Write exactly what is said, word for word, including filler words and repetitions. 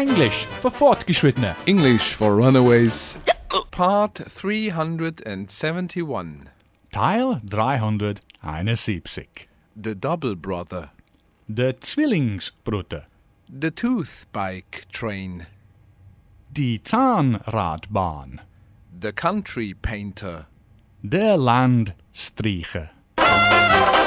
Englisch für Fortgeschrittene. English for Runaways. Part three hundred seventy-one. Teil dreihunderteinundsiebzig. The Double Brother. Der Zwillingsbruder. The Tooth Bike Train. Die Zahnradbahn. The Country Painter. Der Landstreicher.